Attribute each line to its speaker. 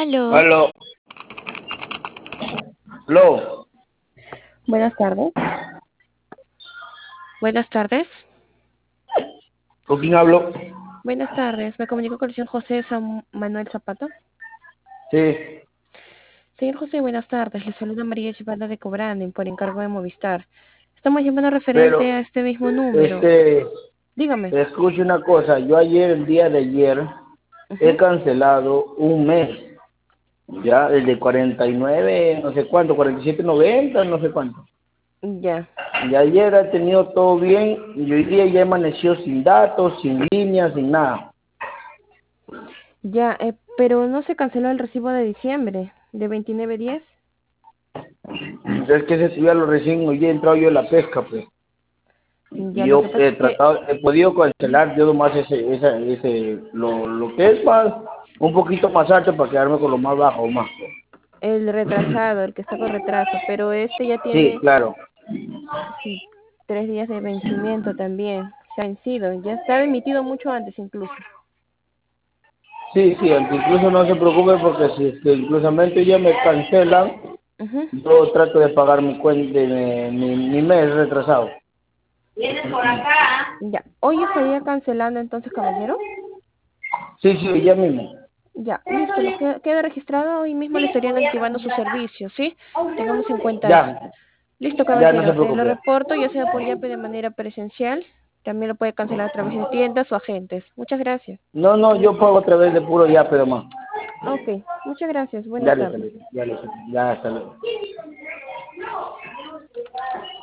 Speaker 1: Aló,
Speaker 2: Aló, aló,
Speaker 1: buenas tardes. Buenas tardes.
Speaker 2: ¿con quién hablo?
Speaker 1: Buenas tardes. Me comunico con el señor José Manuel Zapata.
Speaker 2: Sí,
Speaker 1: Señor José, buenas tardes. Le saluda María Chipata de Cobranden por encargo de Movistar. Estamos llamando referente
Speaker 2: pero,
Speaker 1: a este mismo número. Dígame.
Speaker 2: escuche una cosa, yo ayer, el día de ayer, he
Speaker 1: Ujú.
Speaker 2: cancelado un mes, ya, el de 49, no sé cuánto, 47.90, no sé cuánto.
Speaker 1: Ya,
Speaker 2: Y ayer he tenido todo bien, y hoy día ya amaneció sin datos, sin líneas, sin nada.
Speaker 1: ya, pero no se canceló el recibo de diciembre, de 29.10.
Speaker 2: Es que ese ya lo recién, hoy he entrado yo a la pesca, pues.
Speaker 1: Ya,
Speaker 2: Y
Speaker 1: lo
Speaker 2: yo
Speaker 1: que pasa es que,
Speaker 2: he podido cancelar yo nomás lo que es más, un poquito más alto para quedarme con lo más bajo más.
Speaker 1: el retrasado, el que está con retraso, pero este ya
Speaker 2: Sí,
Speaker 1: tiene,
Speaker 2: claro.
Speaker 1: sí, 3 días de vencimiento también. Se ha vencido, ya estaba emitido mucho antes incluso.
Speaker 2: Sí, sí, aunque incluso no se preocupe porque si es que inclusamente ya me cancelan,
Speaker 1: Ujú.
Speaker 2: yo trato de pagar mi cuenta, mi mes retrasado.
Speaker 1: Ya, hoy estaría cancelando entonces, caballero.
Speaker 2: Sí, sí, ya mismo.
Speaker 1: Ya, listo, lo que queda registrado hoy mismo le estarían activando su servicio, ¿sí? Tengamos en cuenta eso.
Speaker 2: Ya,
Speaker 1: Listo,
Speaker 2: ya no se
Speaker 1: caballero, te lo
Speaker 2: preocupe.
Speaker 1: reporto, ya sea por YAPE de manera presencial, también lo puede cancelar a través de tiendas o agentes. Muchas gracias.
Speaker 2: No, no, yo pago a través de puro ya, pero más.
Speaker 1: Ok, muchas gracias. Buenas
Speaker 2: Ya le
Speaker 1: tardes.
Speaker 2: salí, ya le salí, ya hasta luego.